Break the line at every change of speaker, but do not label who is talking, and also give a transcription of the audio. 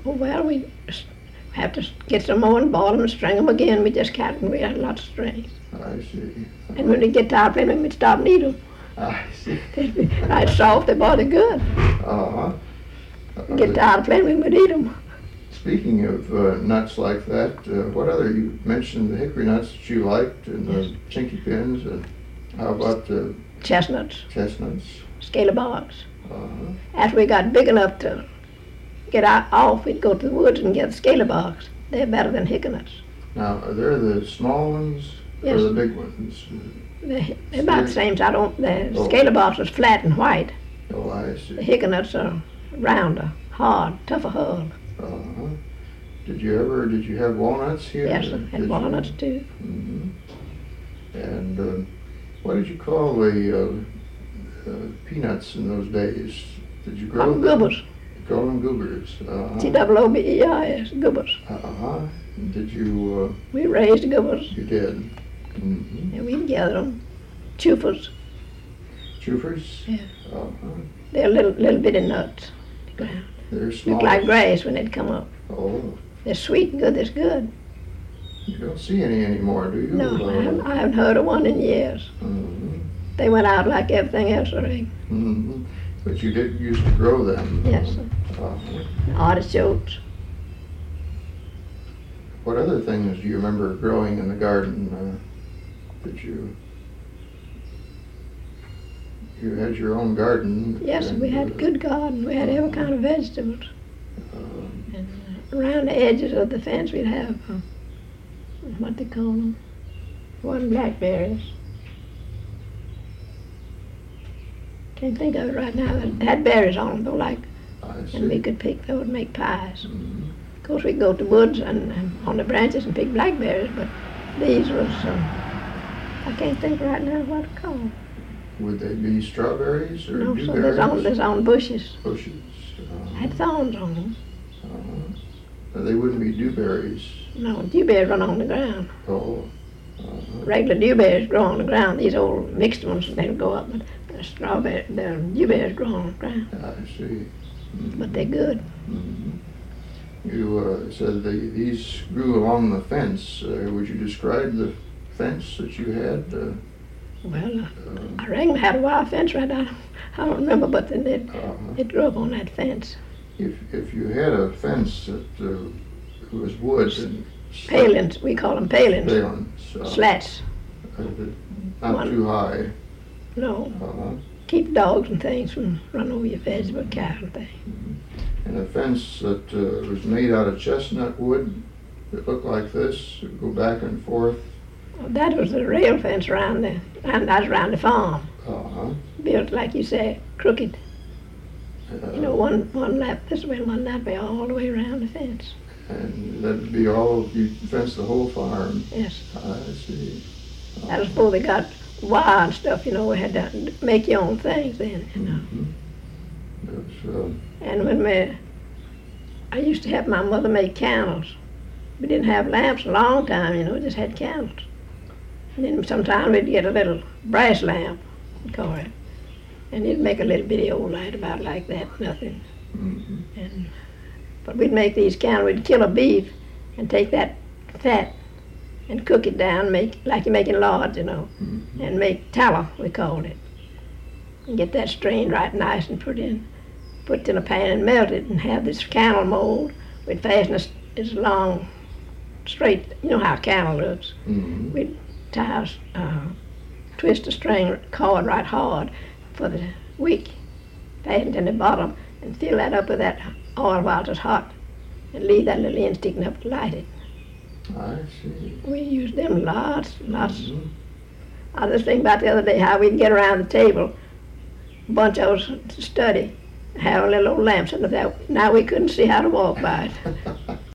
Oh, well, we have to get some more and ball them and string them again. We just can't. We had lots of strings.
I see.
And when we get tired playing them, we'd stop and eat them.
I see.
They'd be right soft. They boy, they're good.
Uh-huh.
Get tired of playing, we would eat them.
Speaking of nuts like that, what other, you mentioned the hickory nuts that you liked and the chinky pins, and how about the
Chestnuts,
chestnuts?
scaly barks.
Uh-huh.
After we got big enough to get off, we'd go to the woods and get scaly barks. They're better than hickory nuts.
Now, are there the small ones or
Yes.
the big ones?
They're about the same size. The
Oh.
scaly barks is flat and white.
Oh, I
The
see.
hickory nuts are rounder, hard, tougher hull.
Uh-huh. Did you have walnuts here?
Yes, I
Did
had
you?
walnuts too.
Mhm. And what did you call the peanuts in those days? Did you grow them?
Goobers.
You call them goobers. Uh-huh.
T-O-O-B-E-R-S, goobers.
Uh-huh. Did you,
We raised goobers
you did? Mm-hmm.
and we'd gather them. Chufers.
Chufers?
Yeah.
Uh-huh.
They're little bitty nuts.
They're small.
Look like grass when they'd come up.
Oh,
They're sweet and good. They're good.
you don't see any anymore, do you?
No, I haven't heard of one in years.
Mm-hmm.
They went out like everything else, I think.
Mm-hmm. But you did used to grow them.
Yes,
Uh-huh.
artichokes.
What other things do you remember growing in the garden? Did you had your own garden?
Yes,
and,
we had a good garden. We had every kind of vegetables.
um,
And around the edges of the fence we'd have, what they call them, wasn't blackberries. Can't think of it right now. It had berries on them though, like,
I see.
and we could pick those and make pies.
Mhm.
Of course, we'd go to the woods and on the branches and pick blackberries, but these was, I can't think right now what to call them.
Would they be strawberries or
No, so
dewberries?
there's on bushes.
Bushes.
Had thorns on them.
They wouldn't be dewberries.
No, dewberries run on the ground.
Oh.
Regular dewberries grow on the ground. These old mixed ones, they'll go up, but the dewberries grow on the ground.
I see. Mhm.
But they're good.
Mhm. You said these grew along the fence. Would you describe the fence that you had?
Well, I reckon we had a wire fence right now. I don't remember, but then it grew up on that fence.
If you had a fence that was wood and
Palings, we call them palings.
palings,
Slats.
not
One.
too high.
No,
Uh-huh.
keep dogs and things from running over your vegetable cows and things.
And a fence that was made out of chestnut wood that looked like this, it would go back and forth.
Well, that was the rail fence around the farm.
Uh-huh.
Built, like you say, crooked. You know, one lap this way, one that way, all the way around the fence.
And that'd be all, you fence the whole farm.
Yes.
I see.
That was before they got wire and stuff, you know, we had to make your own things then, you know.
That's,
And I used to have my mother make candles. We didn't have lamps a long time, you know, we just had candles. And then sometimes we'd get a little brass lamp, we call it, and it'd make a little bitty old light about like that, nothing. But we'd make these candles, we'd kill a beef and take that fat and cook it down, like you're making lards, you know, and make tallow, we called it. And get that strained right nice and put it in a pan and melt it and have this candle mold. We'd fasten this long, straight, you know how a candle looks. We'd twist the string cord right hard for the wick, fastened in the bottom, and fill that up with that oil while it's hot, and leave that little end sticking up to light it.
I see.
We used them lots. I was thinking about the other day how we'd get around the table, a bunch of us to study, have a little old lamp sitting there. Now we couldn't see how to walk by it.